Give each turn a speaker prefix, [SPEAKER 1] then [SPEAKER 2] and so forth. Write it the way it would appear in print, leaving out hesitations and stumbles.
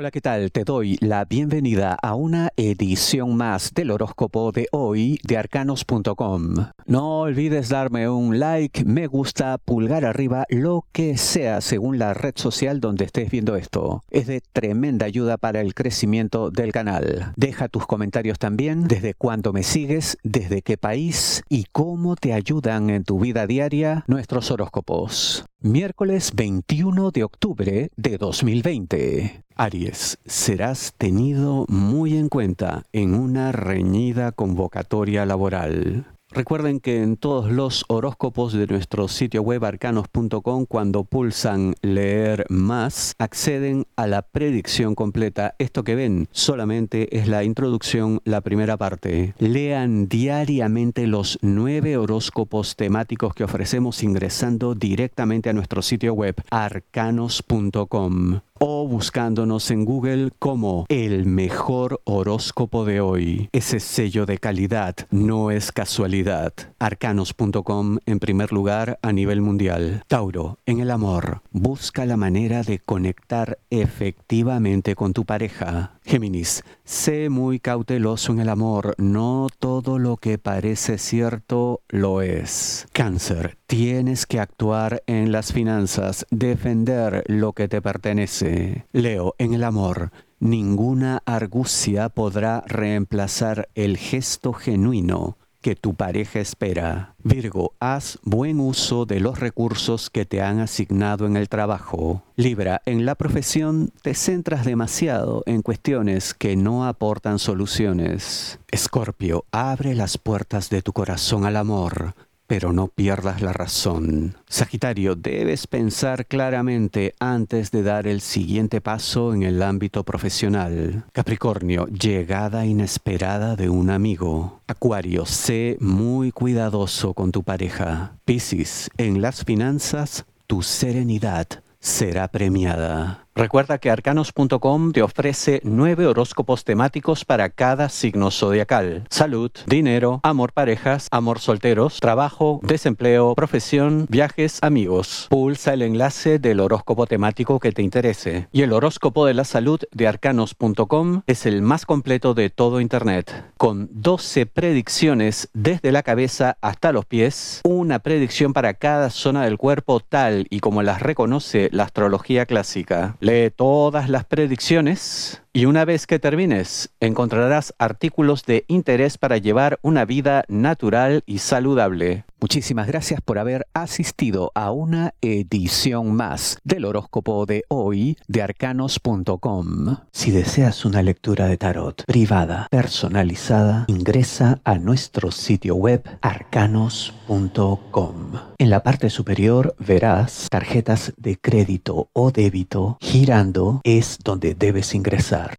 [SPEAKER 1] Hola, ¿qué tal? Te doy la bienvenida a una edición más del horóscopo de hoy de arcanos.com. No olvides darme un like, me gusta, pulgar arriba, lo que sea según la red social donde estés viendo esto. Es de tremenda ayuda para el crecimiento del canal. Deja tus comentarios también, desde cuándo me sigues, desde qué país y cómo te ayudan en tu vida diaria nuestros horóscopos. Miércoles 21 de octubre de 2020. Aries, serás tenido muy en cuenta en una reñida convocatoria laboral. Recuerden que en todos los horóscopos de nuestro sitio web arcanos.com, cuando pulsan leer más, acceden a la predicción completa. Esto que ven solamente es la introducción, la primera parte. Lean diariamente los 9 horóscopos temáticos que ofrecemos ingresando directamente a nuestro sitio web arcanos.com o buscándonos en Google como el mejor horóscopo de hoy. Ese sello de calidad no es casualidad. Arcanos.com en primer lugar a nivel mundial. Tauro, en el amor, busca la manera de conectar efectivamente con tu pareja. Géminis, sé muy cauteloso en el amor, no todo lo que parece cierto lo es. Cáncer, tienes que actuar en las finanzas, defender lo que te pertenece. Leo, en el amor, ninguna argucia podrá reemplazar el gesto genuino que tu pareja espera. Virgo, haz buen uso de los recursos que te han asignado en el trabajo. Libra, en la profesión te centras demasiado en cuestiones que no aportan soluciones. Escorpio, abre las puertas de tu corazón al amor, pero no pierdas la razón. Sagitario, debes pensar claramente antes de dar el siguiente paso en el ámbito profesional. Capricornio, llegada inesperada de un amigo. Acuario, sé muy cuidadoso con tu pareja. Piscis, en las finanzas, tu serenidad será premiada. Recuerda que arcanos.com te ofrece 9 horóscopos temáticos para cada signo zodiacal. Salud, dinero, amor, parejas, amor, solteros, trabajo, desempleo, profesión, viajes, amigos. Pulsa el enlace del horóscopo temático que te interese. Y el horóscopo de la salud de arcanos.com es el más completo de todo Internet, con 12 predicciones desde la cabeza hasta los pies, una predicción para cada zona del cuerpo tal y como las reconoce la astrología clásica. Lee todas las predicciones y una vez que termines, encontrarás artículos de interés para llevar una vida natural y saludable. Muchísimas gracias por haber asistido a una edición más del horóscopo de hoy de arcanos.com. Si deseas una lectura de tarot privada, personalizada, ingresa a nuestro sitio web arcanos.com. En la parte superior verás tarjetas de crédito o débito. Girando es donde debes ingresar.